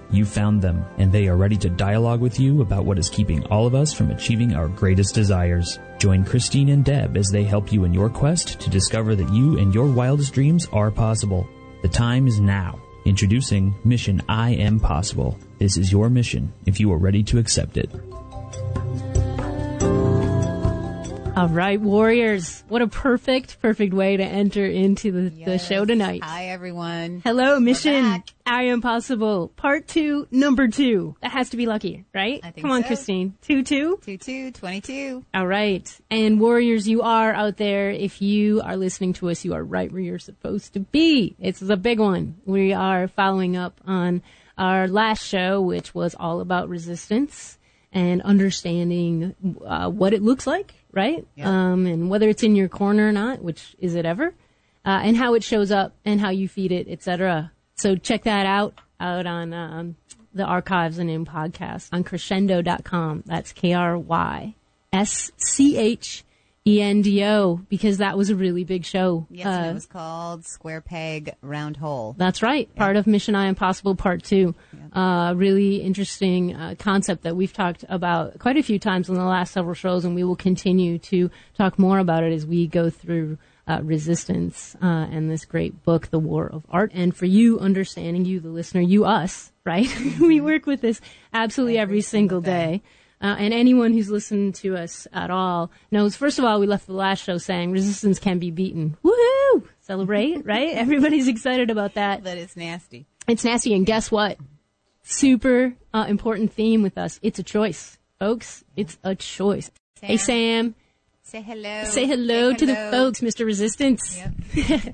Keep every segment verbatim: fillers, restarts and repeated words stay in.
You found them, and they are ready to dialogue with you about what is keeping all of us from achieving our greatest desires. Join Christine and Deb as they help you in your quest to discover that you and your wildest dreams are possible. The time is now. Introducing Mission I Am Possible. This is your mission if you are ready to accept it. All right, Warriors. What a perfect, perfect way to enter into the, yes. the show tonight. Hi, everyone. Hello, Mission I Am Possible, part two, number two. That has to be lucky, right? I think Come on, so. Christine. Two, two? Two, two, twenty-two. All right. And Warriors, you are out there. If you are listening to us, you are right where you're supposed to be. It's a big one. We are following up on our last show, which was all about resistance and understanding uh, what it looks like. Right? Yeah. Um, and whether it's in your corner or not, which is it ever, uh, and how it shows up and how you feed it, et cetera. So check that out, out on, um, the archives and in podcast on crescendo dot com. That's K R Y S C H E N D O, because that was a really big show. Yes, uh, and it was called Square Peg Round Hole. That's right. Yeah. Part of Mission I Am Possible Part two. Yeah. Uh, really interesting uh, concept that we've talked about quite a few times in the last several shows, and we will continue to talk more about it as we go through uh, Resistance uh, and this great book, The War of Art. And for you, understanding you, the listener, you, us, right? We work with this absolutely every, every single day. day. Uh, and anyone who's listened to us at all knows, first of all, we left the last show saying resistance can be beaten. Woohoo! Celebrate, right? Everybody's excited about that. But it's nasty. It's nasty. And guess what? Super uh, important theme with us. It's a choice, folks. It's a choice. Sam. Hey, Sam. Say hello. Say hello Say to hello. the folks, Mister Resistance. Yep.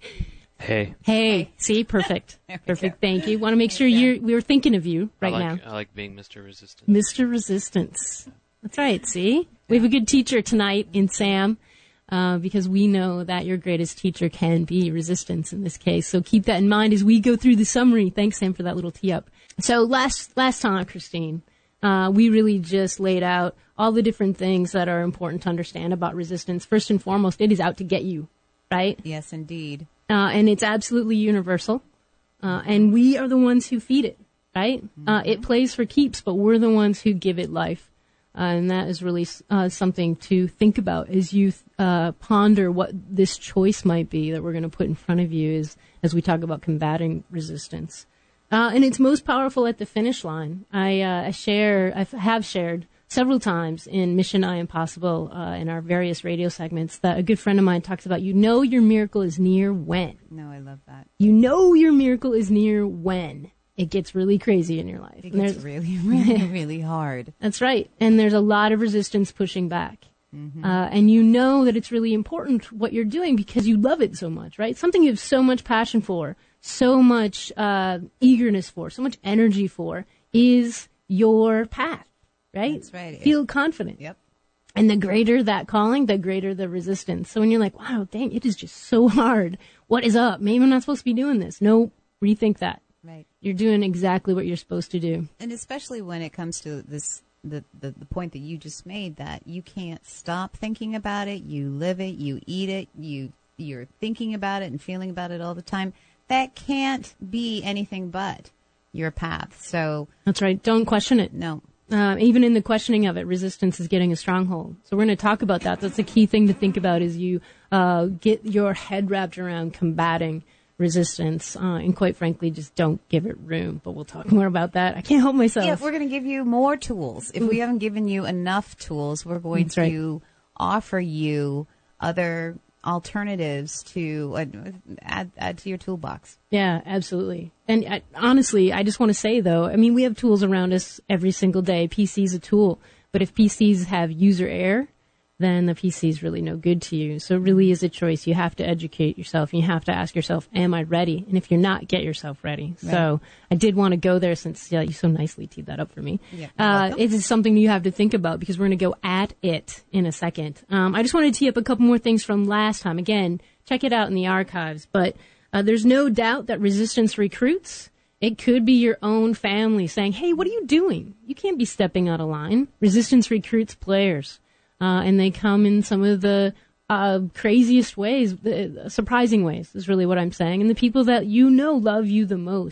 Hey. Hey. See? Perfect. There we Perfect. go. Thank you. Want to make sure There you you're, we were thinking of you right I like, now. I like being Mister Resistance. Mister Resistance. That's right. See? We have a good teacher tonight in Sam, uh, because we know that your greatest teacher can be resistance in this case. So keep that in mind as we go through the summary. Thanks, Sam, for that little tee up. So last, last time, Christine, uh, we really just laid out all the different things that are important to understand about resistance. First and foremost, it is out to get you, right? Yes, indeed. Uh, and it's absolutely universal. Uh, and we are the ones who feed it, right? Mm-hmm. Uh, it plays for keeps, but we're the ones who give it life. Uh, and that is really uh, something to think about as you uh, ponder what this choice might be that we're going to put in front of you as, as we talk about combating resistance. Uh, and it's most powerful at the finish line. I, uh, I share, I have shared several times in Mission I Am Possible, uh, in our various radio segments, that a good friend of mine talks about, you know your miracle is near when. No, I love that. You know your miracle is near when it gets really crazy in your life. It And gets there's- really, really, really hard. That's right. And there's a lot of resistance pushing back. Mm-hmm. Uh, and you know that it's really important what you're doing because you love it so much, right? Something you have so much passion for, so much uh, eagerness for, so much energy for is your path, right? That's right. Feel It- confident. Yep. And the greater that calling, the greater the resistance. So when you're like, wow, dang, it is just so hard. What is up? Maybe I'm not supposed to be doing this. No, rethink that. Right. You're doing exactly what you're supposed to do. And especially when it comes to this, the, the, the point that you just made, that you can't stop thinking about it. You live it, you eat it, you, you're thinking about it and feeling about it all the time. That can't be anything but your path. So, That's right. Don't question it. no. Uh, even in the questioning of it, resistance is getting a stronghold. So we're going to talk about that. That's a key thing to think about as you uh, get your head wrapped around combating resistance. Uh, and quite frankly, just don't give it room. But we'll talk more about that. I can't help myself. Yeah, we're going to give you more tools. If we haven't given you enough tools, we're going That's right. to offer you other alternatives to uh, add, add to your toolbox. Yeah, absolutely. And I, honestly, I just want to say, though, I mean, we have tools around us every single day. P C's a tool. But if P Cs have user error, then the P C is really no good to you. So it really is a choice. You have to educate yourself. And you have to ask yourself, am I ready? And if you're not, get yourself ready. Right. So I did want to go there since yeah, you so nicely teed that up for me. Yeah, uh, it is something you have to think about because we're going to go at it in a second. Um, I just want to tee up a couple more things from last time. Again, check it out in the archives. But uh, there's no doubt that resistance recruits. It could be your own family saying, hey, what are you doing? You can't be stepping out of line. Resistance recruits players. Uh, and they come in some of the uh, craziest ways, the surprising ways is really what I'm saying. And the people that you know love you the most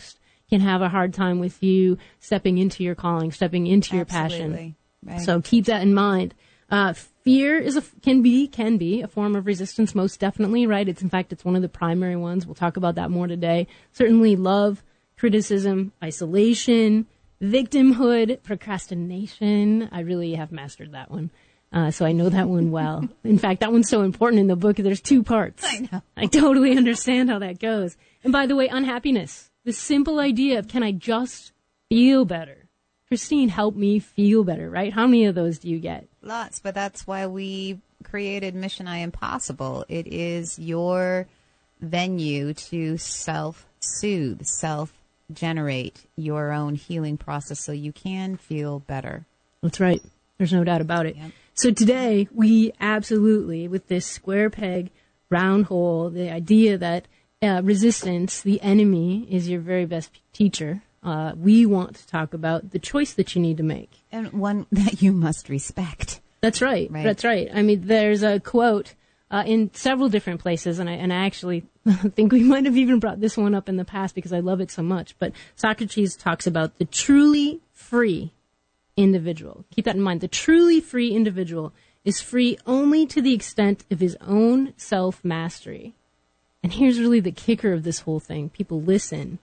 can have a hard time with you stepping into your calling, stepping into your passion. Absolutely. Right. So keep that in mind. Uh, fear is a, can be, can be a form of resistance, most definitely, right? It's, in fact, it's one of the primary ones. We'll talk about that more today. Certainly love, criticism, isolation, victimhood, procrastination. I really have mastered that one. Uh, so I know that one well. In fact, that one's so important in the book. There's two parts. I know. I totally understand how that goes. And by the way, unhappiness. The simple idea of, can I just feel better? Christine, help me feel better, right? How many of those do you get? Lots, but that's why we created Mission I Impossible. It is your venue to self-soothe, self-generate your own healing process so you can feel better. That's right. There's no doubt about it. Yep. So today, we absolutely, with this square peg, round hole, the idea that uh, resistance, the enemy, is your very best teacher. Uh, we want to talk about the choice that you need to make. And one that you must respect. That's right. Right. That's right. I mean, there's a quote uh, in several different places, and I, and I actually think we might have even brought this one up in the past because I love it so much. But Socrates talks about the truly free individual. Keep that in mind. The truly free individual is free only to the extent of his own self-mastery. And here's really the kicker of this whole thing. People listen.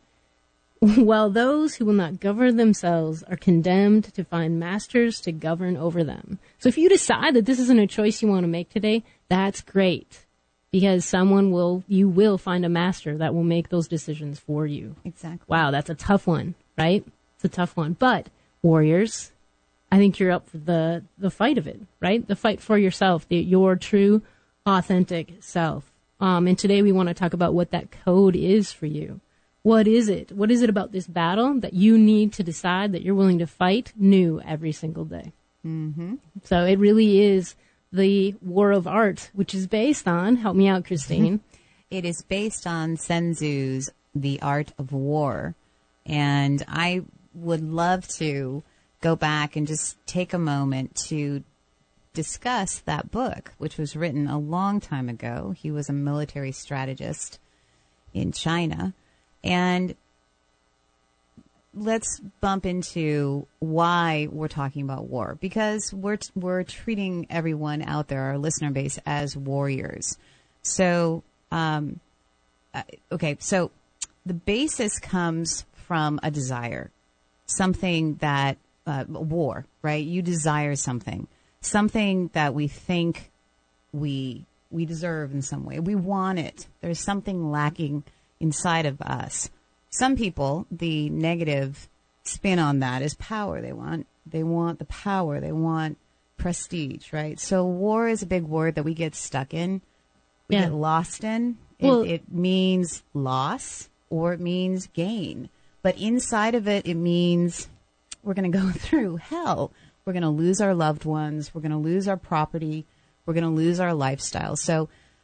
While those who will not govern themselves are condemned to find masters to govern over them. So if you decide that this isn't a choice you want to make today, that's great. Because someone will, you will find a master that will make those decisions for you. Exactly. Wow, that's a tough one, right? It's a tough one. But, warriors, I think you're up for the, the fight of it, right? The fight for yourself, the, your true, authentic self. Um, and today we want to talk about what that code is for you. What is it? What is it about this battle that you need to decide that you're willing to fight new every single day? Mm-hmm. So it really is the war of art, which is based on, help me out, Christine. It is based on Sun Tzu's The Art of War. And I would love to go back and just take a moment to discuss that book, which was written a long time ago. He was a military strategist in China. And let's bump into why we're talking about war, because we're t- we're treating everyone out there, our listener base, as warriors. So, um, uh, okay, so the basis comes from a desire, something that uh, war, right? You desire something, something that we think we we deserve in some way. We want it. There's something lacking inside of us. Some people, the negative spin on that is power. They want, they want the power. They want prestige, right? So war is a big word that we get stuck in. We Yeah. get lost in. It, Well- it means loss or it means gain. But inside of it, it means we're going to go through hell. We're going to lose our loved ones. We're going to lose our property. We're going to lose our lifestyle. So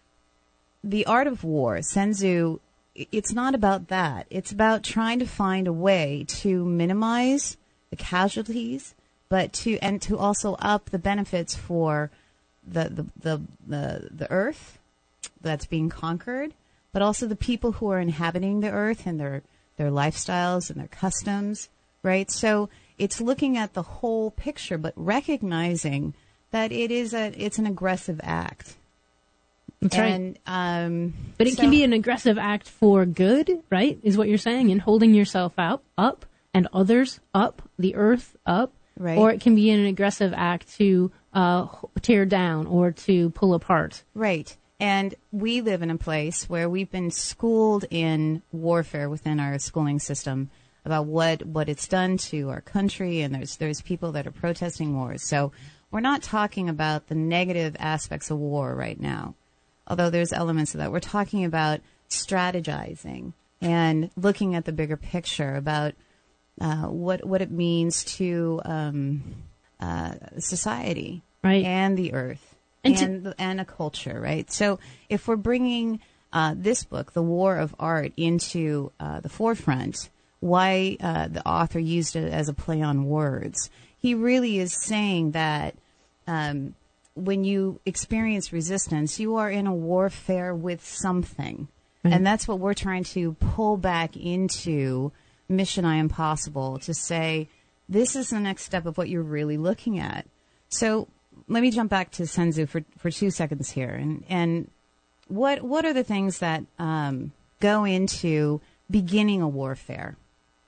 the art of war, Sun Tzu, it's not about that. It's about trying to find a way to minimize the casualties, but to and to also up the benefits for the the the the, the earth that's being conquered, but also the people who are inhabiting the earth and their their lifestyles and their customs, right? So it's looking at the whole picture, but recognizing that it is a it's an aggressive act. That's right. And, um, But it so- can be an aggressive act for good, right? Is what you're saying, in holding yourself out, up and others up, the earth up. Right. Or it can be an aggressive act to uh, tear down or to pull apart. Right. And we live in a place where we've been schooled in warfare within our schooling system about what, what it's done to our country, and there's there's people that are protesting wars. So we're not talking about the negative aspects of war right now, although there's elements of that. We're talking about strategizing and looking at the bigger picture about uh, what what it means to um, uh, society, Right. and the earth, And and to- and a culture, right? So if we're bringing uh, this book, The War of Art, into uh, the forefront, why uh, the author used it as a play on words, he really is saying that um, when you experience resistance, you are in a warfare with something. Right. And that's what we're trying to pull back into Mission I Impossible to say, this is the next step of what you're really looking at. So let me jump back to Sun Tzu for, for two seconds here. And, and what what are the things that um, go into beginning a warfare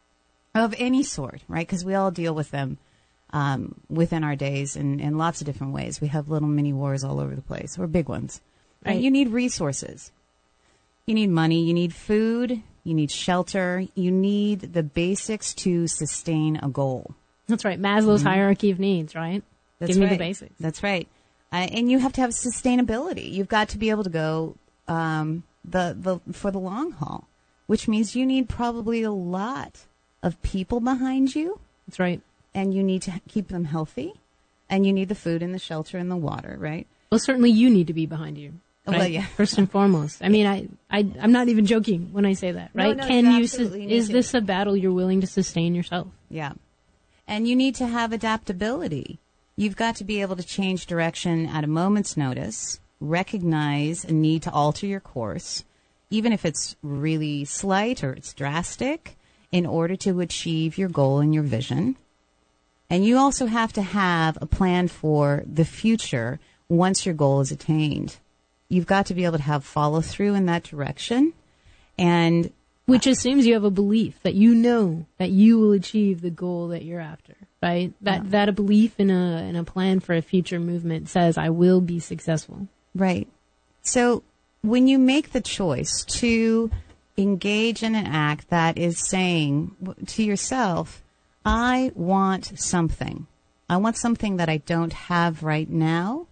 of any sort, right? Because we all deal with them um, within our days in, in lots of different ways. We have little mini wars all over the place, or big ones. Right? Right. You need resources. You need money. You need food. You need shelter. You need the basics to sustain a goal. That's right. Maslow's mm-hmm. hierarchy of needs, right? That's Give me right. the basics. That's right. Uh, and you have to have sustainability. You've got to be able to go um, the the for the long haul, which means you need probably a lot of people behind you. That's right. And you need to keep them healthy, and you need the food and the shelter and the water, right? Well, certainly you need to be behind you. Right? Well, yeah. First and foremost. I mean, I, I, I'm not even joking when I say that, right? No, no, Can you you, absolutely su- need is to. this a battle you're willing to sustain yourself? Yeah. And you need to have adaptability. You've got to be able to change direction at a moment's notice, recognize a need to alter your course, even if it's really slight or it's drastic, in order to achieve your goal and your vision. And you also have to have a plan for the future once your goal is attained. You've got to be able to have follow through in that direction. And which assumes you have a belief that you know that you will achieve the goal that you're after, right? That Yeah. that a belief in a in a plan for a future movement says I will be successful. Right. So when you make the choice to engage in an act that is saying to yourself, I want something. I want something that I don't have right now.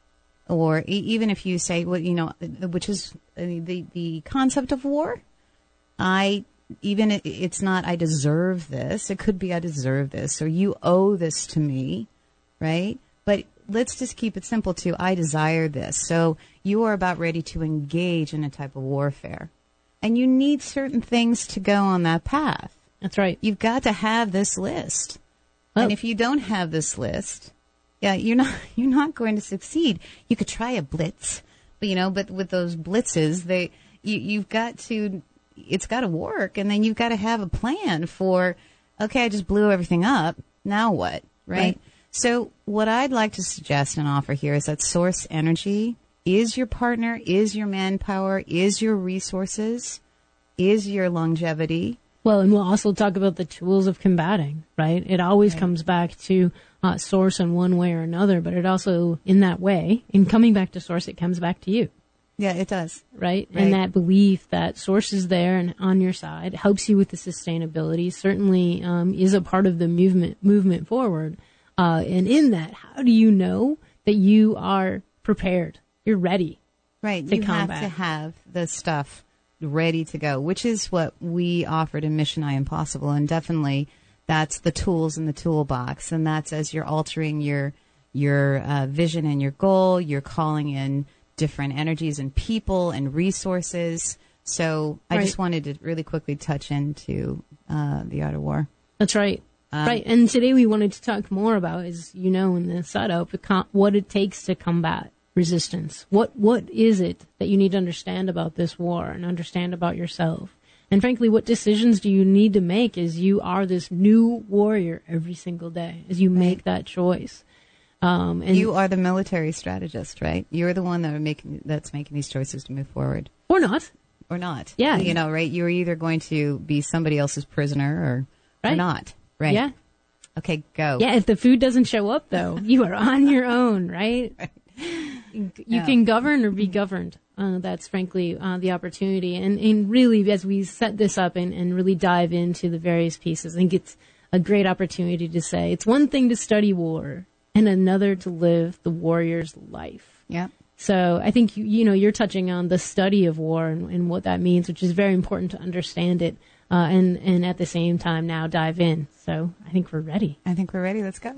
Or e- even if you say, well, you know, which is uh, the, the concept of war. I, even it, it's not, I deserve this. It could be, I deserve this, or you owe this to me, right? But let's just keep it simple to, I desire this. So you are about ready to engage in a type of warfare. And you need certain things to go on that path. That's right. You've got to have this list. Oh. And if you don't have this list, yeah, you're not you're not going to succeed. You could try a blitz, but you know, but with those blitzes, they you you've got to it's got to work, and then you've got to have a plan for. Okay, I just blew everything up. Now what? Right? Right. So what I'd like to suggest and offer here is that source energy is your partner, is your manpower, is your resources, is your longevity. Well, and we'll also talk about the tools of combating, right? It always Right. comes back to uh, source in one way or another, but it also, in that way, in coming back to source, it comes back to you, Yeah, it does. right? Right. And that belief that source is there and on your side helps you with the sustainability, certainly um, is a part of the movement movement forward. Uh, and in that, how do you know that you are prepared? You're ready. Right. to You combat. have to have the stuff ready to go, which is what we offered in Mission I Impossible. And definitely that's the tools in the toolbox. And that's as you're altering your your uh, vision and your goal, you're calling in different energies and people and resources. So I Right. just wanted to really quickly touch into uh, the art of war. That's right. Um, right. And today we wanted to talk more about, as you know, in the setup, the com- what it takes to combat resistance. What What is it that you need to understand about this war and understand about yourself? And frankly, what decisions do you need to make as you are this new warrior every single day, as you make that choice? Um, and You are the military strategist, right? You're the one that are making that's making these choices to move forward. or not. Or not. Yeah. You know, right? You're either going to be somebody else's prisoner or, or Right. not. Right. Yeah. Okay, go. Yeah. If the food doesn't show up, though, you are on your own, right? You Yeah. can govern or be governed. Uh, that's frankly uh, the opportunity. And, and really, as we set this up and, and really dive into the various pieces, I think it's a great opportunity to say it's one thing to study war and another to live the warrior's life. Yeah. So I think, you, you know, you're touching on the study of war and, and what that means, which is very important to understand it. Uh, and, and at the same time now dive in. So I think we're ready. I think we're ready. Let's go.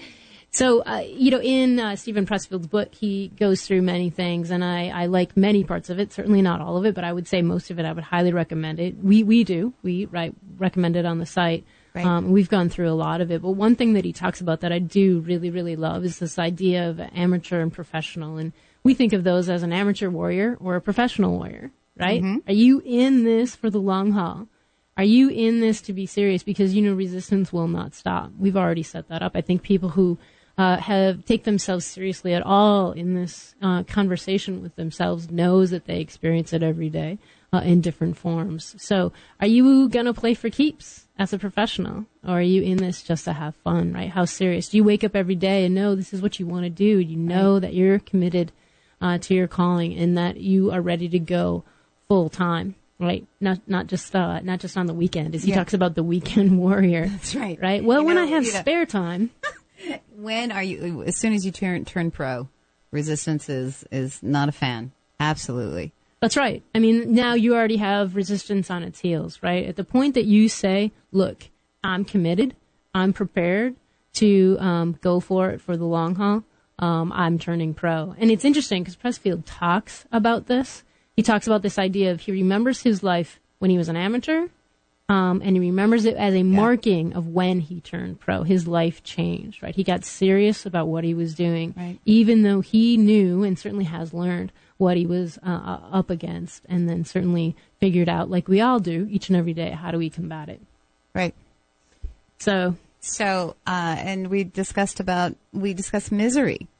So, uh, you know, in uh, Stephen Pressfield's book, he goes through many things, and I, I like many parts of it, certainly not all of it, but I would say most of it I would highly recommend it. We we do. We right, recommend it on the site. Right. Um, we've gone through a lot of it. But one thing that he talks about that I do really, really love is this idea of amateur and professional. And we think of those as an amateur warrior or a professional warrior, right? Mm-hmm. Are you in this for the long haul? Are you in this to be serious? Because, you know, resistance will not stop. We've already set that up. I think people who uh, have take themselves seriously at all in this uh, conversation with themselves knows that they experience it every day uh, in different forms. So are you going to play for keeps as a professional? Or are you in this just to have fun, right? How serious? Do you wake up every day and know this is what you want to do? You know right. that you're committed uh, to your calling and that you are ready to go full time. Right, not not just uh, not just on the weekend. As he yeah. talks about the weekend warrior. That's right. Right. Well, you when know, I have you know, spare time. When are you? As soon as you turn turn pro, resistance is is not a fan. Absolutely. That's right. I mean, now you already have resistance on its heels. Right. At the point that you say, "Look, I'm committed. I'm prepared to um, go for it for the long haul. Um, I'm turning pro." And it's interesting because Pressfield talks about this. He talks about this idea of he remembers his life when he was an amateur, um, and he remembers it as a yeah. marking of when he turned pro. His life changed, right? He got serious about what he was doing, right. even though he knew and certainly has learned what he was uh, up against, and then certainly figured out, like we all do, each and every day, how do we combat it? Right. So, so, uh, and we discussed about we discussed misery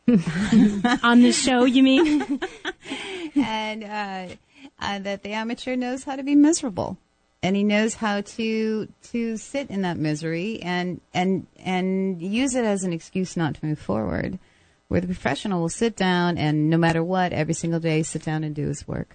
on this show. You mean? And uh, uh, that the amateur knows how to be miserable, and he knows how to to sit in that misery and and and use it as an excuse not to move forward. Where the professional will sit down and no matter what, every single day, sit down and do his work.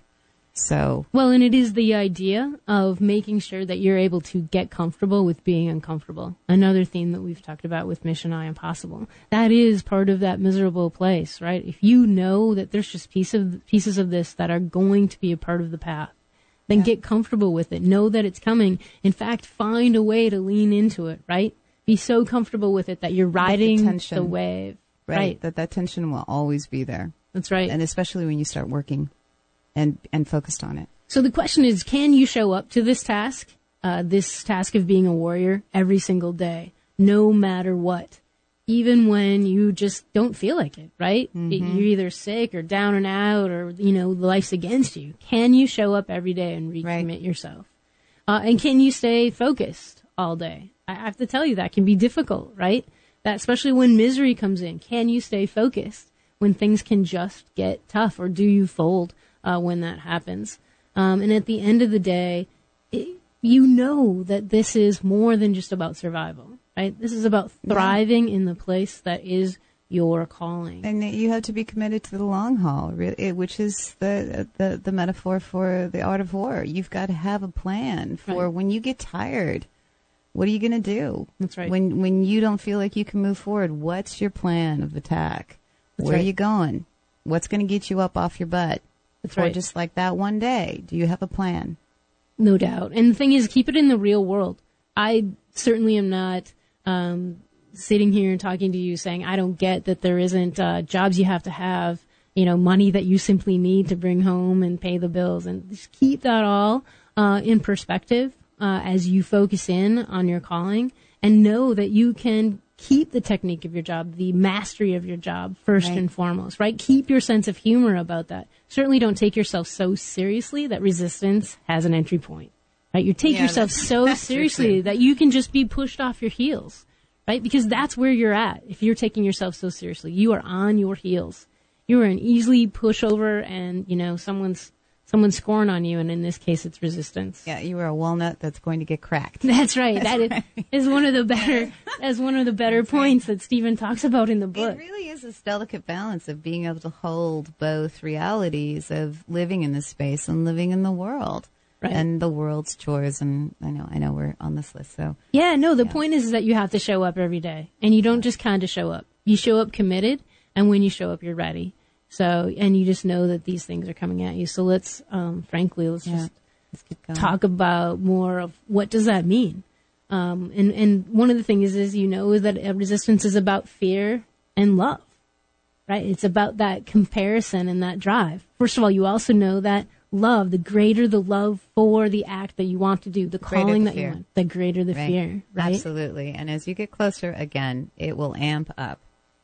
So well, and it is the idea of making sure that you're able to get comfortable with being uncomfortable. Another theme that we've talked about with Mission I Impossible. That is part of that miserable place, right? If you know that there's just piece of, pieces of this that are going to be a part of the path, then yeah. get comfortable with it. Know that it's coming. In fact, find a way to lean into it, right? Be so comfortable with it that you're riding the, the wave. Right. right. That that tension will always be there. That's right. And especially when you start working. And, and focused on it. So the question is, can you show up to this task, uh, this task of being a warrior every single day, no matter what, even when you just don't feel like it, right? Mm-hmm. You're either sick or down and out or, you know, life's against you. Can you show up every day and recommit right. yourself? Uh, and can you stay focused all day? I have to tell you that can be difficult, right? That especially when misery comes in. Can you stay focused when things can just get tough, or do you fold Uh, when that happens? Um, and at the end of the day, it, you know that this is more than just about survival, right? This is about thriving yeah. in the place that is your calling. And you have to be committed to the long haul, which is the, the, the metaphor for the art of war. You've got to have a plan for right. when you get tired. What are you going to do? That's right. When, when you don't feel like you can move forward, what's your plan of attack? That's Where right. are you going? What's going to get you up off your butt? That's or right. just like that one day. Do you have a plan? No doubt. And the thing is, keep it in the real world. I certainly am not um, sitting here and talking to you saying, I don't get that there isn't uh, jobs you have to have, you know, money that you simply need to bring home and pay the bills. And just keep that all uh, in perspective uh, as you focus in on your calling, and know that you can keep the technique of your job, the mastery of your job first right. and foremost, right? Keep your sense of humor about that. Certainly don't take yourself so seriously that resistance has an entry point, right? You take yeah, yourself so seriously that you can just be pushed off your heels, right? Because that's where you're at. If you're taking yourself so seriously, you are on your heels. You are an easily pushover and, you know, someone's Someone's scoring on you, and in this case, it's resistance. Yeah, you are a walnut that's going to get cracked. That's right. That's that right. Is, is one of the better, as one of the better that's points right. that Stephen talks about in the book. It really is this delicate balance of being able to hold both realities of living in this space and living in the world, right. and the world's chores. And I know, I know, we're on this list. So yeah, no. The yeah. point is, is that you have to show up every day, and you don't just kind of show up. You show up committed, and when you show up, you're ready. So, and you just know that these things are coming at you. So let's, um, frankly, let's yeah. just let's keep going. talk about more of what does that mean. Um, and, and one of the things is, you know, that resistance is about fear and love, right? It's about that comparison and that drive. First of all, you also know that love, the greater the love for the act that you want to do, the, the calling the that fear. you want, the greater the right. fear, right? Absolutely. And as you get closer, again, it will amp up.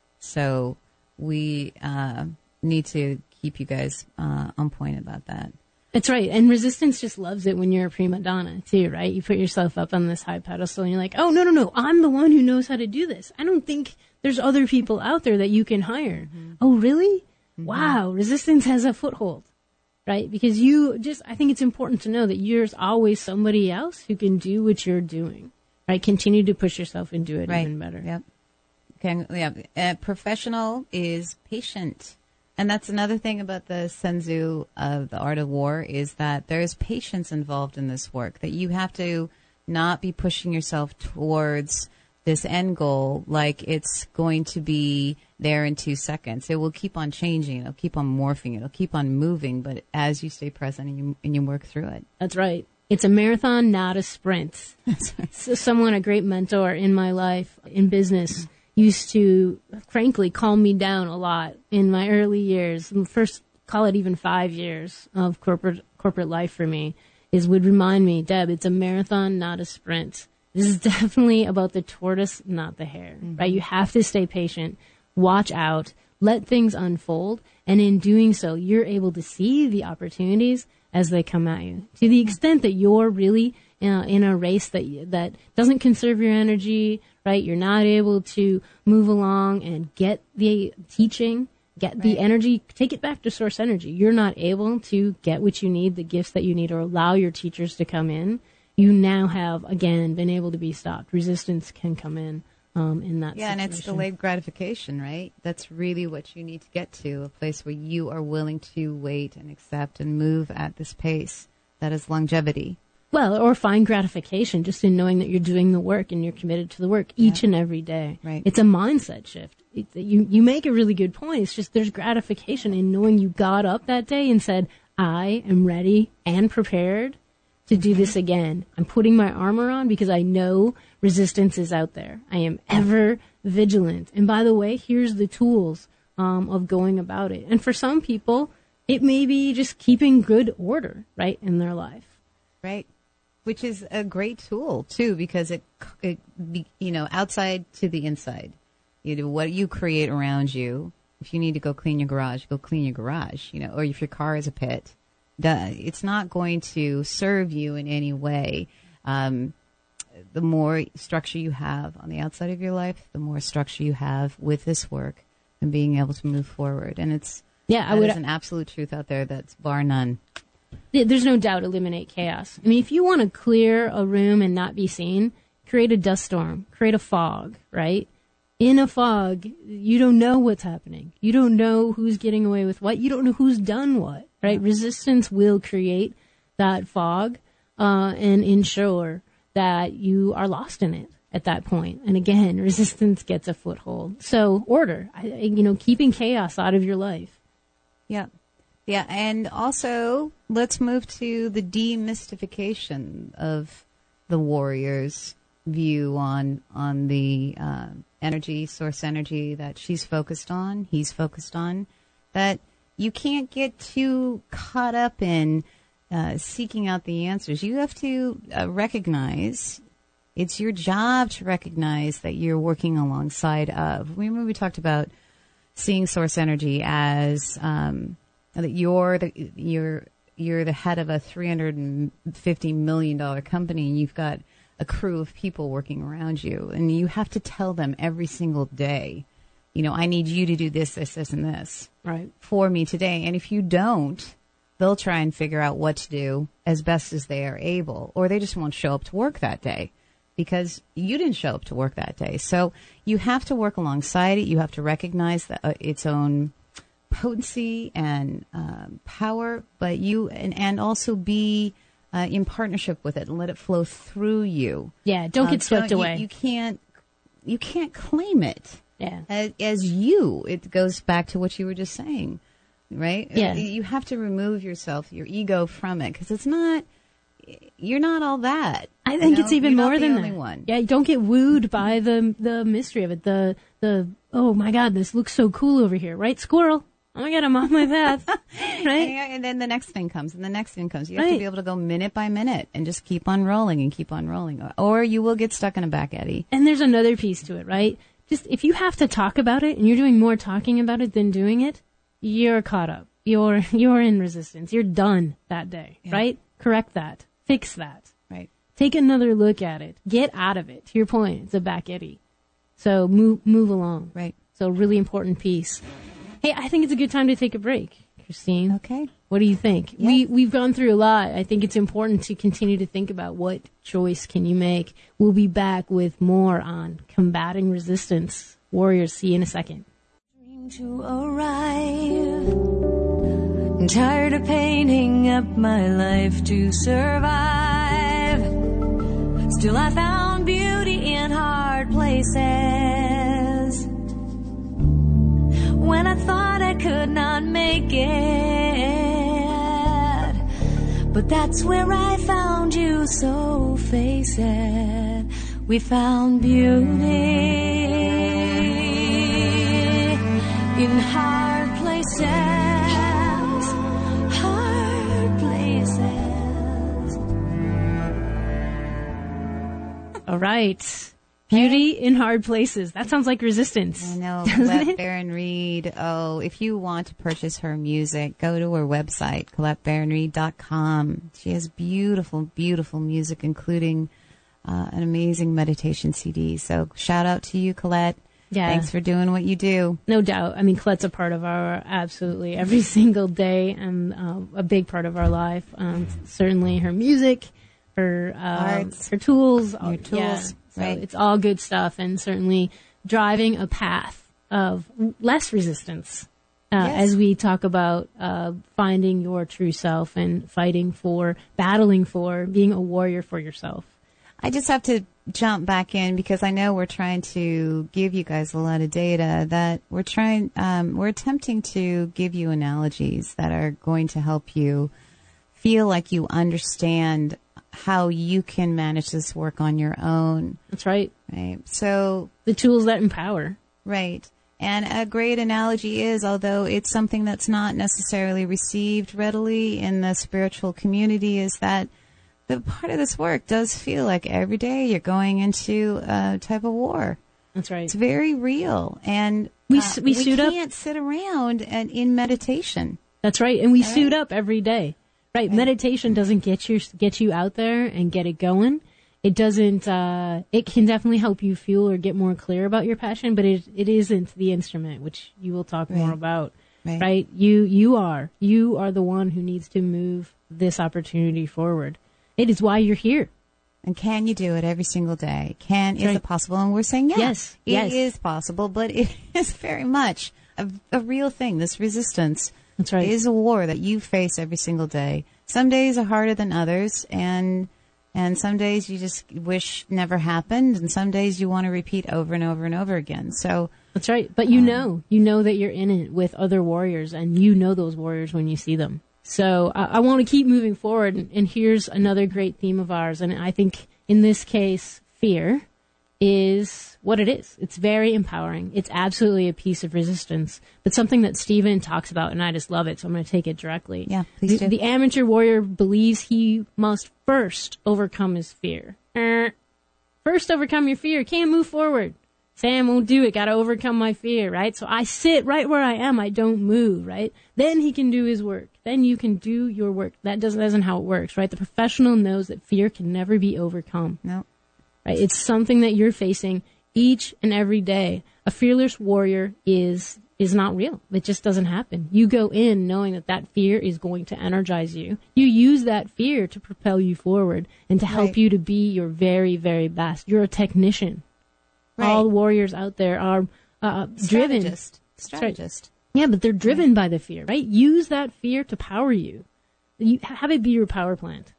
So we, uh, need to keep you guys uh, on point about that. That's right. And resistance just loves it when you're a prima donna, too, right? You put yourself up on this high pedestal and you're like, oh, no, no, no, I'm the one who knows how to do this. I don't think there's other people out there that you can hire. Mm-hmm. Oh, really? Mm-hmm. Wow. Resistance has a foothold, right? Because you just, I think it's important to know that there's always somebody else who can do what you're doing, right? Continue to push yourself and do it right. even better. Yep. Okay. Yeah. Uh, professional is patient. And that's another thing about the Sun Tzu of the Art of War is that there's patience involved in this work, that you have to not be pushing yourself towards this end goal like it's going to be there in two seconds. It will keep on changing. It'll keep on morphing. It'll keep on moving. But as you stay present and you, and you work through it. That's right. It's a marathon, not a sprint. That's right. So someone, a great mentor in my life, in business, used to, frankly, calm me down a lot in my early years. First, call it even five years of corporate corporate life for me, is would remind me, Deb, it's a marathon, not a sprint. This is definitely about the tortoise, not the hare, mm-hmm. right? You have to stay patient, watch out, let things unfold, and in doing so, you're able to see the opportunities as they come at you. To the extent that you're really uh, in a race that that doesn't conserve your energy, right? You're not able to move along and get the teaching, get right. the energy, take it back to source energy. You're not able to get what you need, the gifts that you need, or allow your teachers to come in. You now have, again, been able to be stopped. Resistance can come in um, in that yeah, situation. And it's delayed gratification, right? That's really what you need to get to, a place where you are willing to wait and accept and move at this pace. That is longevity. Well, or find gratification just in knowing that you're doing the work and you're committed to the work each yeah. and every day. Right. It's a mindset shift. It, you, you make a really good point. It's just there's gratification in knowing you got up that day and said, I am ready and prepared to do this again. I'm putting my armor on because I know resistance is out there. I am ever vigilant. And by the way, here's the tools um, of going about it. And for some people, it may be just keeping good order, right, in their life. Right. Which is a great tool, too, because it, it, you know, outside to the inside. You know, what you create around you. If you need to go clean your garage, go clean your garage, you know, or if your car is a pit, the, it's not going to serve you in any way. Um, the more structure you have on the outside of your life, the more structure you have with this work and being able to move forward. And it's, yeah, that I would, is an absolute truth out there that's bar none. There's no doubt eliminate chaos. I mean, if you want to clear a room and not be seen, create a dust storm, create a fog, right? In a fog, you don't know what's happening. You don't know who's getting away with what. You don't know who's done what, right? Yeah. Resistance will create that fog uh, and ensure that you are lost in it at that point. And again, resistance gets a foothold. So order, you know, keeping chaos out of your life. Yeah. Yeah, and also, let's move to the demystification of the warrior's view on on the uh, energy, source energy that she's focused on, he's focused on, that you can't get too caught up in uh, seeking out the answers. You have to uh, recognize, it's your job to recognize that you're working alongside of. Remember we talked about seeing source energy as... Um, that you're the you're you're the head of a three hundred fifty million dollars company and you've got a crew of people working around you and you have to tell them every single day, you know, I need you to do this, this, this, and this right for me today. And if you don't, they'll try and figure out what to do as best as they are able, or they just won't show up to work that day because you didn't show up to work that day. So you have to work alongside it. You have to recognize that uh, its own potency and um, power, but you and, and also be uh, in partnership with it and let it flow through you. Yeah, don't get um, swept don't, away. You, you can't you can't claim it. Yeah, as, as you. It goes back to what you were just saying, right? Yeah, you have to remove yourself, your ego from it, because it's not. You're not all that. I think you know? it's even You're more not the than only that. One. Yeah, don't get wooed by the the mystery of it. The the oh my God, this looks so cool over here, right? Squirrel. Oh my God, I'm off my path, right? And, and then the next thing comes, and the next thing comes. You have right. to be able to go minute by minute and just keep on rolling and keep on rolling, or you will get stuck in a back eddy. And there's another piece to it, right? Just if you have to talk about it and you're doing more talking about it than doing it, you're caught up. you're you're in resistance. You're done that day, Yeah. right? Correct that. Fix that. Right. Take another look at it. Get out of it. To your point, it's a back eddy. So move move along. Right. So really important piece. Hey, I think it's a good time to take a break, Christine. Okay. What do you think? Yeah. We we've gone through a lot. I think it's important to continue to think about what choice can you make. We'll be back with more on combating resistance. Warriors, see you in a second. To arrive. I'm tired of painting up my life to survive. Still I found beauty in hard places. When I thought I could not make it, but that's where I found you, so face it. We found beauty in hard places, hard places. All right. Beauty in hard places. That sounds like resistance. I know. doesn't Colette it? Baron Reed. Oh, if you want to purchase her music, go to her website, colette baron reed dot com. She has beautiful, beautiful music, including uh, an amazing meditation C D. So shout out to you, Colette. Yeah. Thanks for doing what you do. No doubt. I mean, Colette's a part of our absolutely every single day and uh, a big part of our life. Um, certainly her music, her um, Arts. her tools. Your tools, Yeah. So right. it's all good stuff, and certainly driving a path of less resistance uh, Yes. as we talk about uh, finding your true self and fighting for, battling for, being a warrior for yourself. I just have to jump back in because I know we're trying to give you guys a lot of data that we're trying, um, we're attempting to give you analogies that are going to help you feel like you understand how you can manage this work on your own. That's right. Right. So, The tools that empower. right. And a great analogy is, although it's something that's not necessarily received readily in the spiritual community, is that the part of this work does feel like every day you're going into a type of war. That's right. It's very real. And We uh, s- we suit up- can't sit around and in meditation. That's right. And we All suit right. up every day. Right. Right. Meditation doesn't get you get you out there and get it going. It doesn't uh it can definitely help you feel or get more clear about your passion, but it it isn't the instrument, which you will talk more Right. about. Right. Right? You you are. You are the one who needs to move this opportunity forward. It is why you're here. And can you do it every single day? Can, is Right. it possible? And we're saying, yeah, Yes, it yes. is possible, but it is very much a, a real thing. This resistance That's right. is a war that you face every single day. Some days are harder than others, and and some days you just wish never happened, and some days you want to repeat over and over and over again. So, That's right. But you know, you know that you're in it with other warriors, and you know those warriors when you see them. So uh, I want to keep moving forward, and, and here's another great theme of ours, and I think in this case, fear is what it is. It's very empowering. It's absolutely a piece of resistance, but something that Stephen talks about, and I just love it, so I'm going to take it directly. Yeah, please the, do. the amateur warrior believes he must first overcome his fear. Er, First overcome your fear. Can't move forward. Sam won't do it. Got to overcome my fear, right? So I sit right where I am. I don't move, right? Then he can do his work. Then you can do your work. That doesn't, isn't how it works, right? The professional knows that fear can never be overcome, no. right? It's something that you're facing each and every day. A fearless warrior is is not real. It just doesn't happen. You go in knowing that that fear is going to energize you. You use that fear to propel you forward and to help Right. you to be your very, very best. You're a technician. Right. All warriors out there are uh, driven. Strategist. Strategist. Yeah, but they're driven by the fear, right? Use that fear to power you. You have it be your power plant.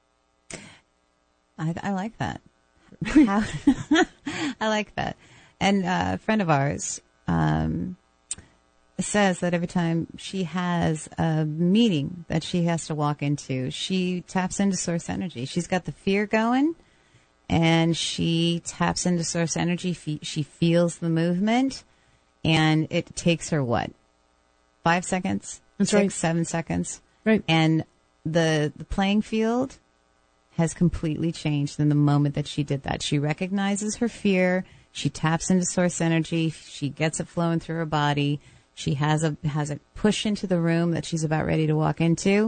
I, I like that. How- I like that. And uh, a friend of ours um, says that every time she has a meeting that she has to walk into, she taps into source energy. She's got the fear going, and she taps into source energy. Fe- She feels the movement, and it takes her, what, five seconds? That's Six, right. seven seconds? Right. And the the playing field has completely changed in the moment that she did that. She recognizes her fear. She taps into source energy. She gets it flowing through her body. she has a has a push into the room that she's about ready to walk into,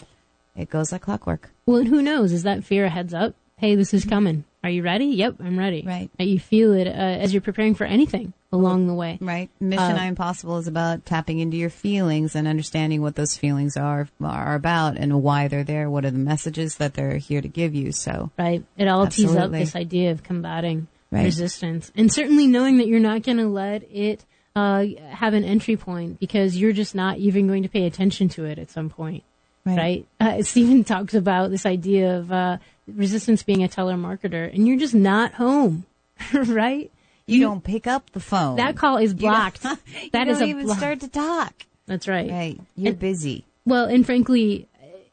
it goes like clockwork. Well, and who knows? Is that fear a heads up? Hey, this is coming. Are you ready? Yep, I'm ready. Right. Uh, You feel it uh, as you're preparing for anything along the way. Right. Mission Uh, Impossible is about tapping into your feelings and understanding what those feelings are are about and why they're there. What are the messages that they're here to give you? So, Right. It all tees up Absolutely. this idea of combating Right. resistance. And certainly knowing that you're not going to let it uh, have an entry point because you're just not even going to pay attention to it at some point. Right. Uh, Stephen talks about this idea of uh, resistance being a telemarketer, and you're just not home, right? You, don't pick up the phone. That call is You blocked. don't- That you is don't a even block. start to talk. That's right. Right. You're And- busy. Well, and frankly,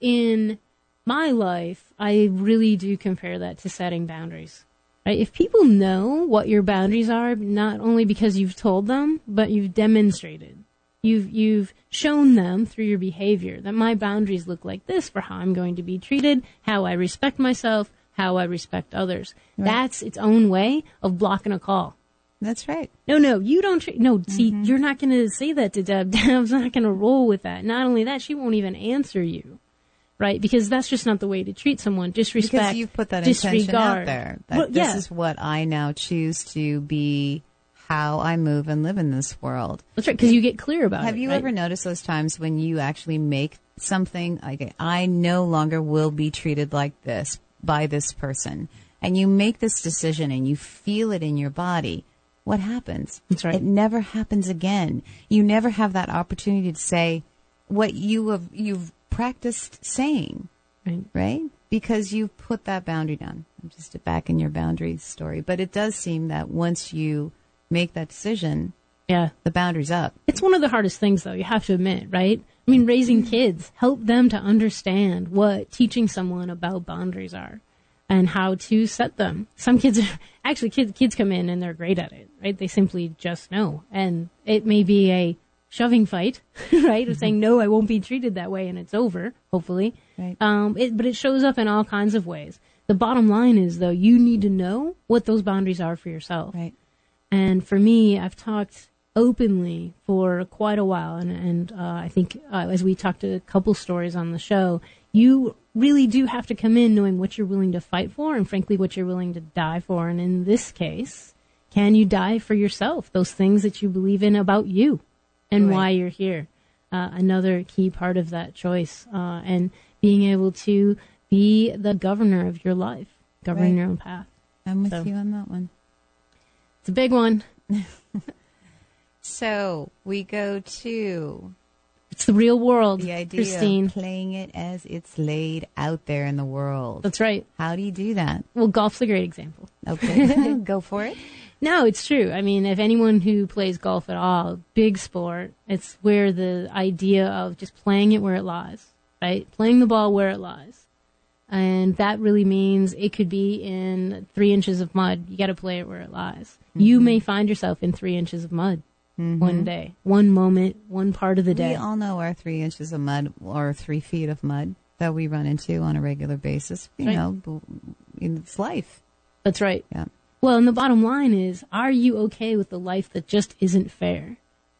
in my life, I really do compare that to setting boundaries. Right? If people know what your boundaries are, not only because you've told them, but you've demonstrated, you've you've shown them through your behavior that my boundaries look like this for how I'm going to be treated, how I respect myself, how I respect others. Right. That's its own way of blocking a call. That's right. No, no, you don't. Tra- no, see, Mm-hmm. you're not going to say that to Deb. Deb's not going to roll with that. Not only that, she won't even answer you, right? Because that's just not the way to treat someone. Disrespect. Because you've put that intention disregard. out there. That Well, this yeah, is what I now choose to be, how I move and live in this world. that's right. Because you get clear about it. Have you right? ever noticed those times when you actually make something like, I no longer will be treated like this by this person, and you make this decision and you feel it in your body? What happens? That's right. It never happens again. You never have that opportunity to say what you have you've practiced saying, Right. right? Because you've put that boundary down. I'm just back in your boundary story, but it does seem that once you make that decision, Yeah. the boundary's up. It's one of the hardest things, though, you have to admit, right? I mean, raising kids, help them to understand what teaching someone about boundaries are and how to set them. Some kids, are, actually, kids, kids come in and they're great at it, right? They simply just know. And it may be a shoving fight, right? Of saying, no, I won't be treated that way, and it's over, hopefully. Right. Um, it, but it shows up in all kinds of ways. The bottom line is, though, you need to know what those boundaries are for yourself. Right. And for me, I've talked openly for quite a while, and, and uh, I think uh, as we talked a couple stories on the show, you really do have to come in knowing what you're willing to fight for and, frankly, what you're willing to die for. And in this case, can you die for yourself, those things that you believe in about you and Right. why you're here? Uh, another key part of that choice, uh, and being able to be the governor of your life, governing Right. your own path. I'm with So- you on that one. It's a big one. So we go to It's the real world, the idea Christine. of playing it as it's laid out there in the world. That's right. How do you do that? Well, golf's a great example. Okay, go for it. No, it's true. I mean, if anyone who plays golf at all, big sport, it's where the idea of just playing it where it lies, right? Playing the ball where it lies. And that really means it could be in three inches of mud. You got to play it where it lies. Mm-hmm. You may find yourself in three inches of mud one day, one moment, one part of the day. We all know our three inches of mud or three feet of mud that we run into on a regular basis. You Right. know, b- in it's life. That's right. Yeah. Well, and the bottom line is, are you okay with the life that just isn't fair?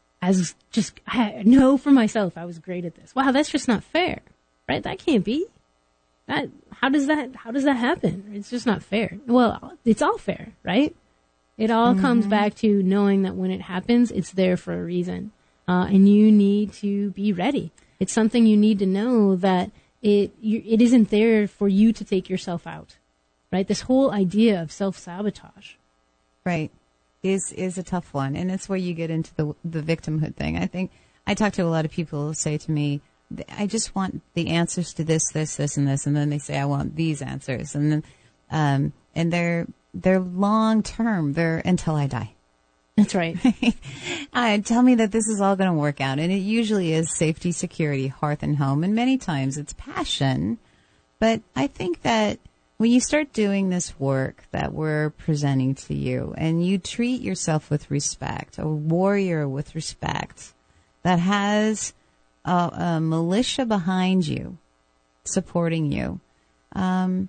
As just, I know for myself, I was great at this. Wow, that's just not fair, right? That can't be. That, how does that, how does that happen? It's just not fair. Well, it's all fair, right? It all comes back to knowing that when it happens, it's there for a reason. Uh, and you need to be ready. It's something you need to know that it, you, it isn't there for you to take yourself out. Right, this whole idea of self-sabotage. Right. Is is a tough one, and it's where you get into the the victimhood thing. I think I talk to a lot of people who say to me, "I just want the answers to this, this, this, and this," and then they say, "I want these answers," and then um, and they're they're long term. They're until I die. That's right. uh, tell me that this is all going to work out, and it usually is safety, security, hearth, and home, and many times it's passion. But I think that when you start doing this work that we're presenting to you and you treat yourself with respect, a warrior with respect that has a, a militia behind you, supporting you, um,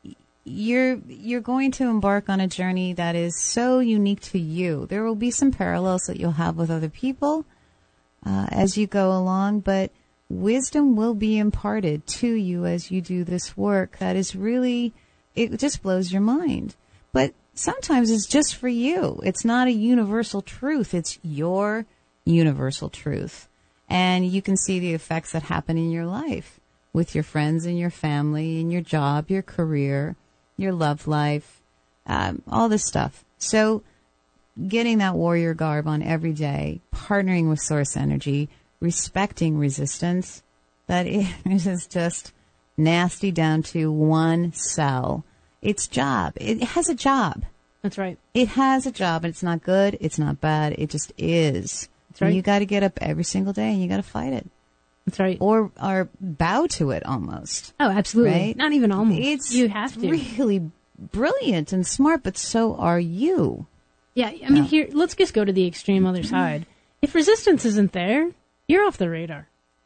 you're, you're going to embark on a journey that is so unique to you. There will be some parallels that you'll have with other people, uh, as you go along, but wisdom will be imparted to you as you do this work. That is really, it just blows your mind. But sometimes it's just for you. It's not a universal truth. It's your universal truth. And you can see the effects that happen in your life with your friends and your family and your job, your career, your love life, um, all this stuff. So getting that warrior garb on every day, partnering with source energy, respecting resistance, that is just nasty down to one cell. Its job. It has a job. That's right. It has a job, and it's not good. It's not bad. It just is. That's right. And you got to get up every single day, and you got to fight it. That's right. Or or bow to it almost. Oh, absolutely. Right? Not even almost. It's you have to. really brilliant and smart, but so are you. Yeah, I mean, Yeah. here, let's just go to the extreme other side. If resistance isn't there, you're off the radar.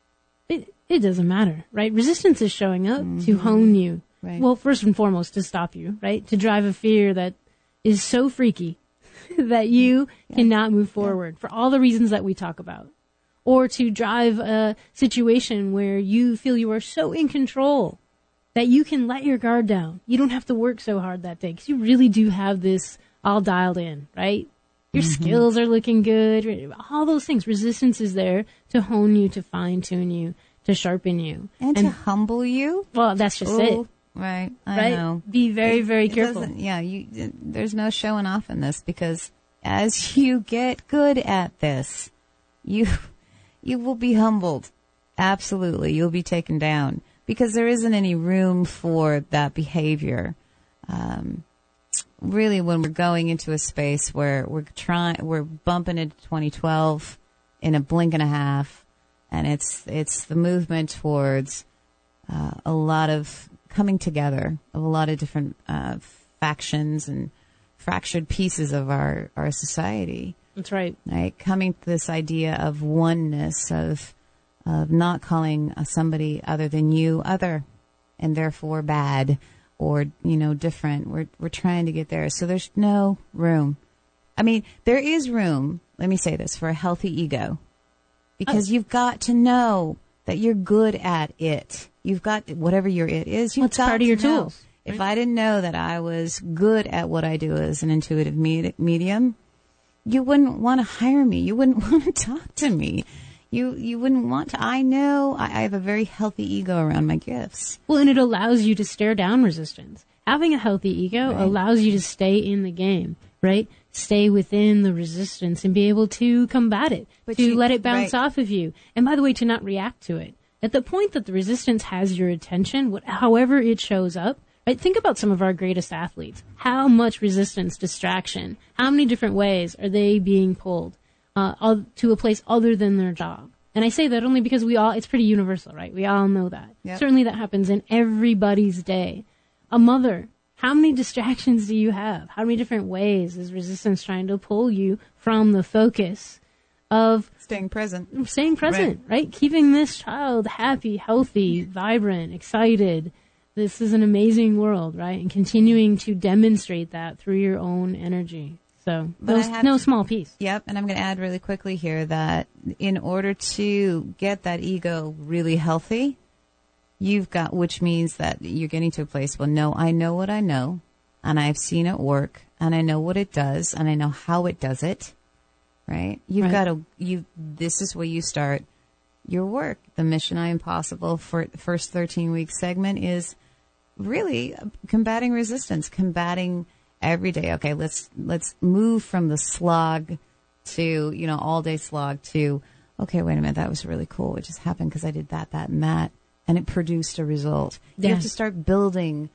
It it doesn't matter, right? Resistance is showing up Mm-hmm. to hone you. Right. Well, first and foremost, to stop you, right? To drive a fear that is so freaky that you Yeah. cannot move forward for all the reasons that we talk about. Or to drive a situation where you feel you are so in control that you can let your guard down. You don't have to work so hard that day because you really do have this all dialed in, right? Your Mm-hmm. skills are looking good. All those things. Resistance is there to hone you, to fine tune you, to sharpen you. And, to humble you. Well, that's just Ooh, it. Right. I Right? know. Be very, It- very it careful. doesn't- Yeah, you, there's no showing off in this because as you get good at this, you you will be humbled. Absolutely. You'll be taken down because there isn't any room for that behavior. Um, really, when we're going into a space where we're trying, we're bumping into twenty twelve in a blink and a half, and it's it's the movement towards uh, a lot of coming together of a lot of different uh, factions and fractured pieces of our, our society. That's right. Right? Coming to this idea of oneness, of of not calling uh, somebody other than you other, and therefore bad or you know different. We're we're trying to get there. So there's no room. I mean, there is room. Let me say this for a healthy ego, because Oh. you've got to know that you're good at it. You've got whatever your it is. You've Well, it's got part of your to know. tools, If right? I didn't know that I was good at what I do as an intuitive med- medium, you wouldn't want to hire me. You wouldn't want to talk to me. You you wouldn't want to. I know I, I have a very healthy ego around my gifts. Well, and it allows you to stare down resistance. Having a healthy ego Right. allows you to stay in the game, right? Stay within the resistance and be able to combat it, But to you- let it bounce right. off of you. And by the way, to not react to it. At the point that the resistance has your attention, what, however it shows up, right? Think about some of our greatest athletes. How much resistance, distraction, how many different ways are they being pulled uh, oth- to a place other than their job? And I say that only because we all, it's pretty universal, right? We all know that. Yep. Certainly that happens in everybody's day. A mother, how many distractions do you have? How many different ways is resistance trying to pull you from the focus of Staying present. staying present, right? Keeping this child happy, healthy, vibrant, excited. This is an amazing world, right? And continuing to demonstrate that through your own energy. So, But no, I have no to- small piece. Yep, and I'm going to add really quickly here that in order to get that ego really healthy, you've got, which means that you're getting to a place, well, no, I know what I know, and I've seen it work, and I know what it does, and I know how it does it, right? You've Right. got to, you, this is where you start your work. The Mission I Impossible for the first thirteen week segment is really combating resistance, combating every day. Okay, let's let's move from the slog to, you know, all day slog to, okay, wait a minute, that was really cool. It just happened because I did that, that, and that, and it produced a result. You Yeah. have to start building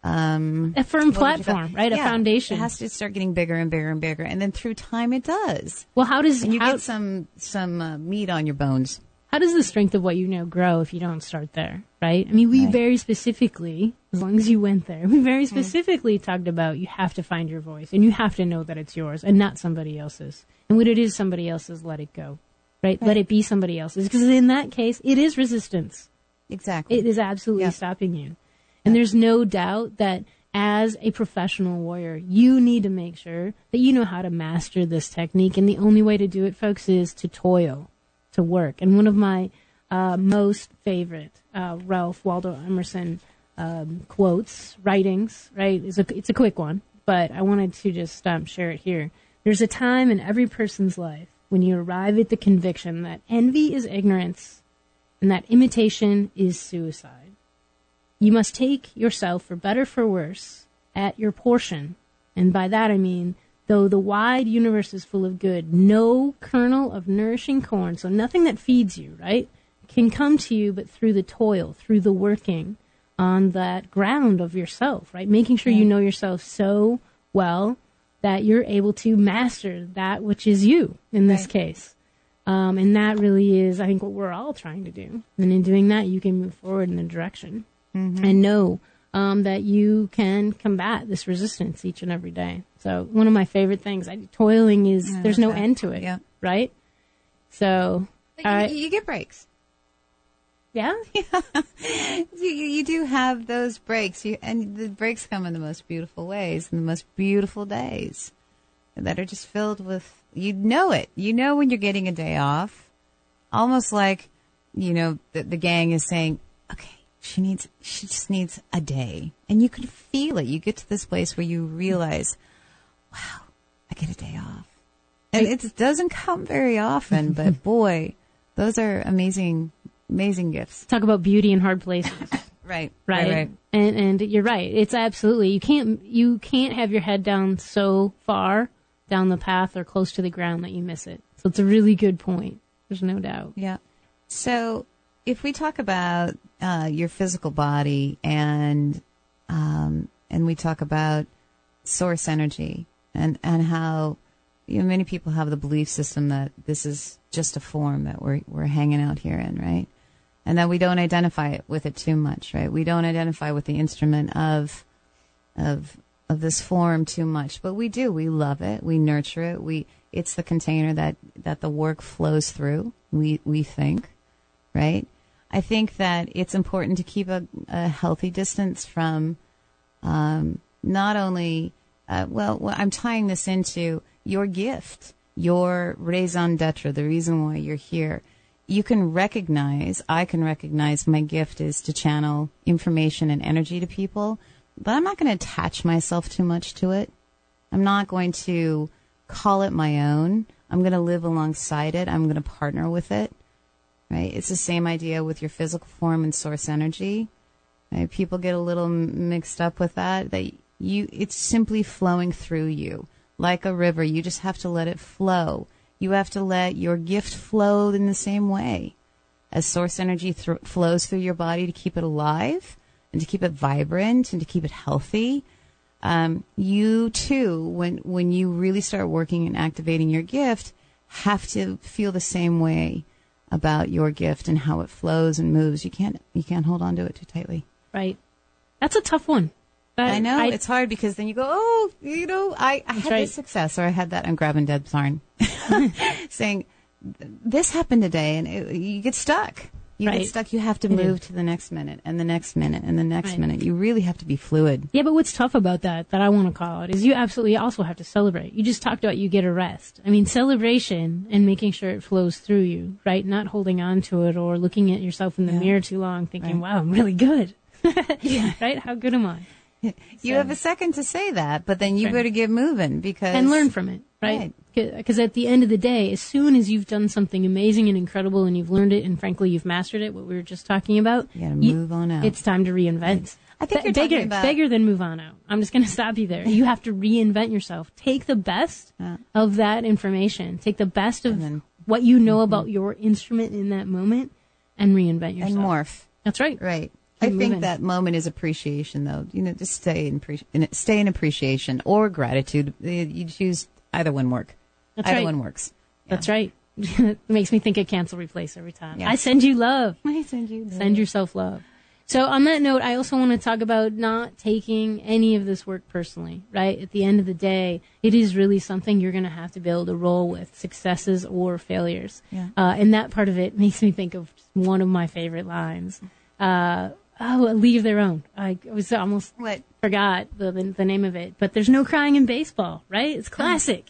um, A firm what would you call- platform, right? A Yeah, foundation. It has to start getting bigger and bigger and bigger, and then through time, it does. Well, how does And you how, get some some uh, meat on your bones. how does the strength of what you know grow if you don't start there, right? I mean, we Right. very specifically, as long as you went there, we very specifically talked about you have to find your voice and you have to know that it's yours and not somebody else's. And when it is somebody else's, let it go, right? Let Right. it be somebody else's. Because in that case, it is resistance. Exactly. It is absolutely Yeah. stopping you. And there's no doubt that as a professional warrior, you need to make sure that you know how to master this technique. And the only way to do it, folks, is to toil. to work. And one of my uh, most favorite uh, Ralph Waldo Emerson um, quotes, writings, right? It's a, it's a quick one, but I wanted to just um, share it here. There's a time in every person's life when you arrive at the conviction that envy is ignorance and that imitation is suicide. You must take yourself, for better for worse, at your portion. And by that I mean, though the wide universe is full of good, no kernel of nourishing corn, so nothing that feeds you, right, can come to you but through the toil, through the working on that ground of yourself, right? Making sure you know yourself so well that you're able to master that which is you in this right. case. Um, and that really is, I think, what we're all trying to do. And in doing that, you can move forward in a direction mm-hmm. and know um, that you can combat this resistance each and every day. So one of my favorite things, I, toiling is, yeah, there's no right. end to it, yeah. right? So. Like uh, you, you get breaks. Yeah? yeah. you, you do have those breaks, you, and the breaks come in the most beautiful ways, in the most beautiful days that are just filled with, you know it. You know when you're getting a day off, almost like, you know, the, the gang is saying, okay, she needs, she just needs a day. And you can feel it. You get to this place where you realize, wow, I get a day off. And it doesn't come very often, but boy, those are amazing Amazing gifts. Talk about beauty in hard places. right, right. Right. Right. And and you're right. It's absolutely, you can't you can't have your head down so far down the path or close to the ground that you miss it. So it's a really good point. There's no doubt. Yeah. So if we talk about uh, your physical body and um, and we talk about source energy and and how, you know, many people have the belief system that this is just a form that we're we're hanging out here in, right? And that we don't identify it with it too much, right? We don't identify with the instrument of of of this form too much, but we do. We love it. We nurture it. We it's the container that, that the work flows through. We we think, right? I think that it's important to keep a, a healthy distance from um, not only uh, well, well, I'm tying this into your gift, your raison d'etre, the reason why you're here. You can recognize, I can recognize my gift is to channel information and energy to people, but I'm not going to attach myself too much to it. I'm not going to call it my own. I'm going to live alongside it. I'm going to partner with it, right? It's the same idea with your physical form and source energy. Right? People get a little mixed up with that. That you, it's simply flowing through you like a river. You just have to let it flow. You have to let your gift flow in the same way as source energy th- flows through your body to keep it alive and to keep it vibrant and to keep it healthy. Um, you too, when when you really start working and activating your gift, have to feel the same way about your gift and how it flows and moves. You can't you can't hold on to it too tightly. Right. That's a tough one. But I know I, it's hard because then you go, oh, you know, I, I had right. this success, or I had that. I'm grabbing Deb's Sarn, saying this happened today, and it, you get stuck. You right. get stuck. You have to move to the next minute, and the next minute, and the next right. minute. You really have to be fluid. Yeah, but what's tough about that, that I want to call it, is you absolutely also have to celebrate. You just talked about you get a rest. I mean, celebration and making sure it flows through you, right? Not holding on to it or looking at yourself in the yeah. mirror too long, thinking, right. wow, I'm really good. yeah. Right? How good am I? You so, have a second to say that, but then you right. better get moving because and learn from it, right? Because right. at the end of the day, as soon as you've done something amazing and incredible, and you've learned it, and frankly you've mastered it, what we were just talking about, you gotta move you, on out. It's time to reinvent. Right. I think you're bigger, talking about bigger than move on out. I'm just going to stop you there. You have to reinvent yourself. Take the best yeah. of that information. Take the best of then, what you know mm-hmm. about your instrument in that moment, and reinvent yourself. And morph. That's right. Right. I think moving. That moment is appreciation, though. You know, just stay in, pre- in stay in appreciation or gratitude. You choose either one work. That's either right. one works. Yeah. That's right. It makes me think of cancel replace every time. Yeah. I send you love. I send you love. Send yourself love. So on that note, I also want to talk about not taking any of this work personally, right? At the end of the day, it is really something you're going to have to be able to roll with, successes or failures. Yeah. Uh, and that part of it makes me think of one of my favorite lines. Uh, Oh, A League of Their Own. I was almost what? forgot the, the the name of it. But there's no crying in baseball, right? It's classic.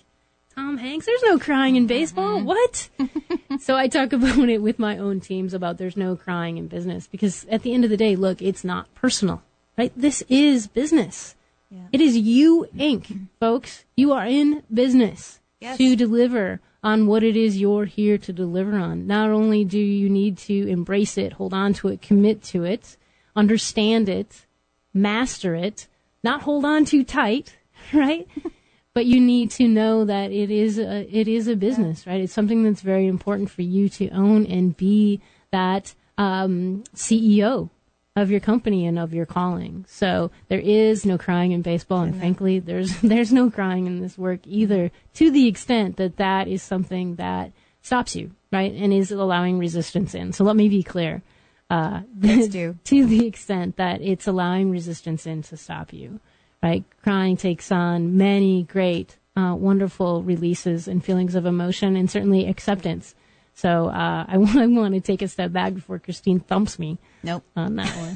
Tom Hanks, there's no crying in baseball. Mm-hmm. What? So I talk about it with my own teams about there's no crying in business because at the end of the day, look, it's not personal, right? This is business. Yeah. It is you, Incorporated, folks. You are in business yes. to deliver on what it is you're here to deliver on. Not only do you need to embrace it, hold on to it, commit to it, understand it, master it, not hold on too tight, right? But you need to know that it is a, it is a business, right? It's something that's very important for you to own and be that um, C E O of your company and of your calling. So there is no crying in baseball, and frankly, there's there's no crying in this work either, to the extent that that is something that stops you, right, and is allowing resistance in. So let me be clear. Uh, Let's do. To the extent that it's allowing resistance in to stop you. Right, crying takes on many great, uh, wonderful releases and feelings of emotion, and certainly acceptance. So uh, I, w- I want to take a step back before Christine thumps me. Nope. On that one.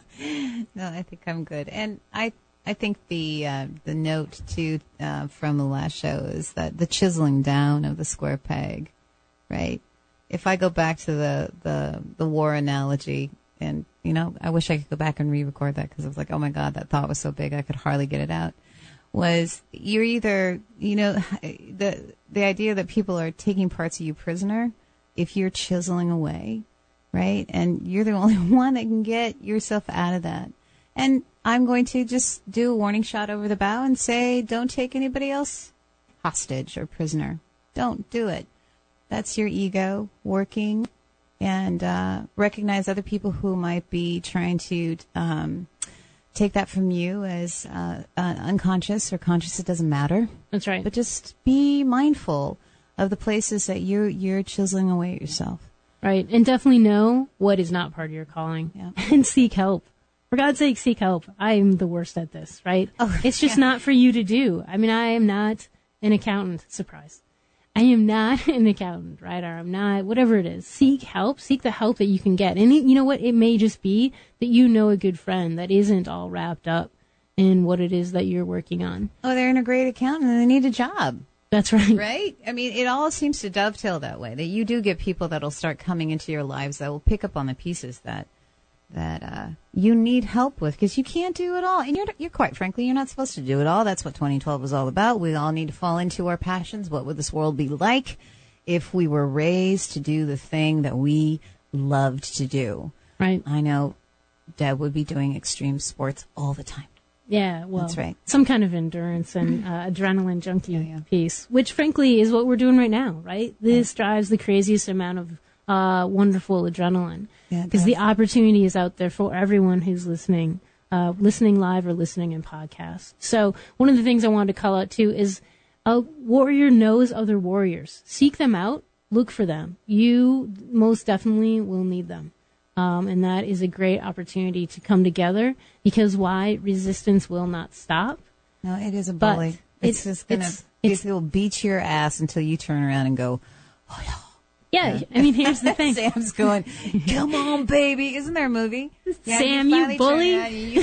No, I think I'm good, and I I think the uh, the note too uh, from the last show is that the chiseling down of the square peg, right? If I go back to the the, the war analogy. And, you know, I wish I could go back and re-record that because I was like, oh, my God, that thought was so big I could hardly get it out, was you're either, you know, the the idea that people are taking parts of you prisoner if you're chiseling away, right? And you're the only one that can get yourself out of that. And I'm going to just do a warning shot over the bow and say, don't take anybody else hostage or prisoner. Don't do it. That's your ego working. And uh, recognize other people who might be trying to um, take that from you as uh, uh, unconscious or conscious. It doesn't matter. That's right. But just be mindful of the places that you're you're chiseling away at yourself. Right, and definitely know what is not part of your calling, yeah. and seek help. For God's sake, seek help. I am the worst at this. Right? Oh, it's just yeah. not for you to do. I mean, I am not an accountant. Surprise. I am not an accountant, right? Or I'm not, whatever it is. Seek help. Seek the help that you can get. And it, you know what? It may just be that you know a good friend that isn't all wrapped up in what it is that you're working on. Oh, they're in a great accountant and they need a job. That's right. Right? I mean, it all seems to dovetail that way, that you do get people that will start coming into your lives that will pick up on the pieces that that uh, you need help with, because you can't do it all. And you're, you're quite frankly, you're not supposed to do it all. That's what twenty twelve was all about. We all need to fall into our passions. What would this world be like if we were raised to do the thing that we loved to do? Right. I know Deb would be doing extreme sports all the time. Yeah, well, that's right. Some kind of endurance and uh, adrenaline junkie yeah, yeah. piece, which frankly is what we're doing right now, right? This yeah. drives the craziest amount of uh, wonderful adrenaline. Because yeah, the opportunity is out there for everyone who's listening, uh, listening live or listening in podcast. So one of the things I wanted to call out too is a warrior knows other warriors. Seek them out, look for them. You most definitely will need them. Um, and that is a great opportunity to come together, because why? Resistance will not stop. No, it is a bully. It's, it's just going to, it will beat your ass until you turn around and go, oh, yeah. Yeah, I mean, here's the thing. Sam's going, come on, baby. Isn't there a movie? Yeah, Sam, you, you bully. You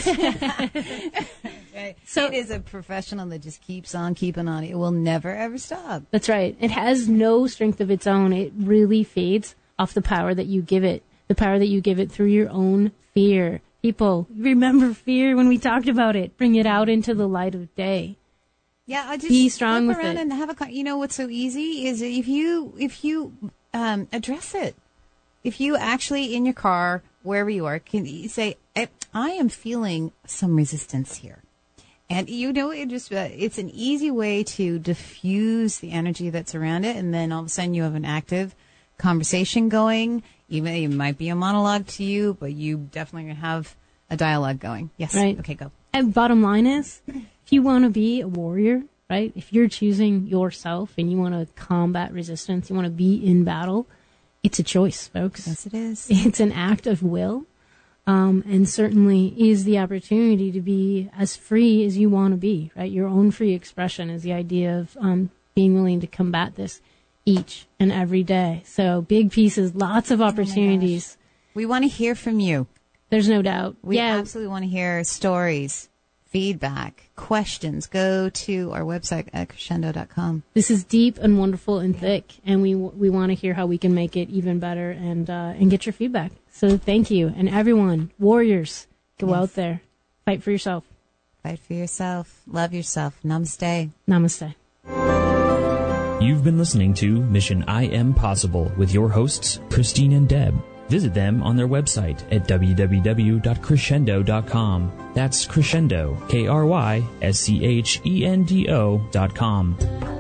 right. So it is a professional that just keeps on keeping on. It will never, ever stop. That's right. It has no strength of its own. It really feeds off the power that you give it, the power that you give it through your own fear. People, remember fear when we talked about it. Bring it out into the light of day. Yeah, I just be strong look with around it. And have a. You know what's so easy is if you if you. Um, address it. If you actually in your car, wherever you are, can you say, I, I am feeling some resistance here. And you know, it just, uh, it's an easy way to diffuse the energy that's around it. And then all of a sudden you have an active conversation going. Even it might be a monologue to you, but you definitely have a dialogue going. Yes. Right. Okay, go. And bottom line is, if you want to be a warrior, right? If you're choosing yourself and you want to combat resistance, you want to be in battle, it's a choice, folks. Yes, it is. It's an act of will, um, and certainly is the opportunity to be as free as you want to be, right? Your own free expression is the idea of um, being willing to combat this each and every day. So big pieces, lots of opportunities. Oh we want to hear from you. There's no doubt. We yeah. absolutely want to hear stories, feedback, questions, go to our website at crescendo dot com. This is deep and wonderful and thick, and we we want to hear how we can make it even better and uh, and get your feedback. So thank you. And everyone, warriors, go Yes. out there. Fight for yourself. Fight for yourself. Love yourself. Namaste. Namaste. You've been listening to Mission I Am Possible with your hosts, Christine and Deb. Visit them on their website at w w w dot crescendo dot com. That's Crescendo, K R Y S C H E N D O dot com.